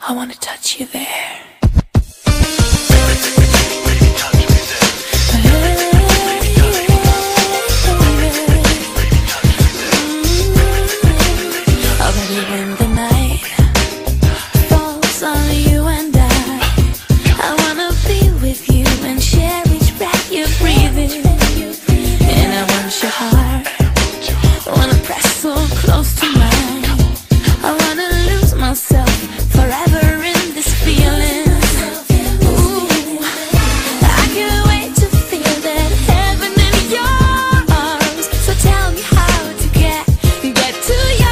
I wanna touch you there. When the night falls on you and I wanna be with you and share each breath you're breathing. And I want your heart, I wanna press so close to mine. I wanna lose myself forever in this feeling. Ooh, I can't wait to feel that heaven in your arms. So tell me how to get to you.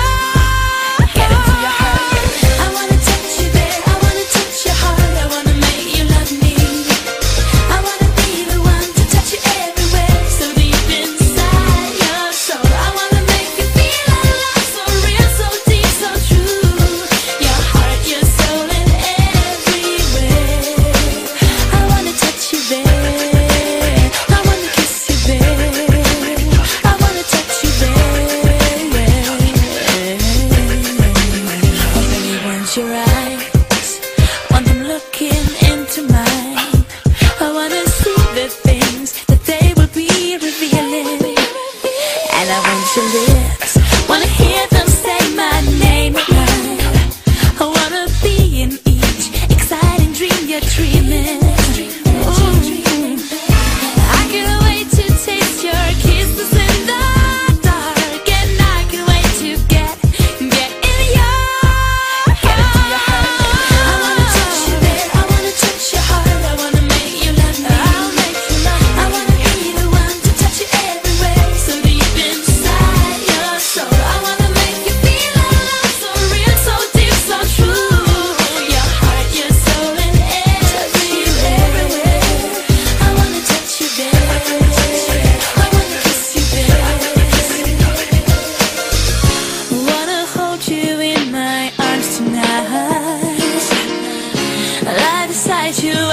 Your eyes, want them looking into mine. I wanna see the things that they will be revealing. And I want your lips, wanna hear them say my name again. I wanna be in each exciting dream you're dreaming. Ooh, I can't wait to taste your kisses in the dark, and I can't wait to get in your you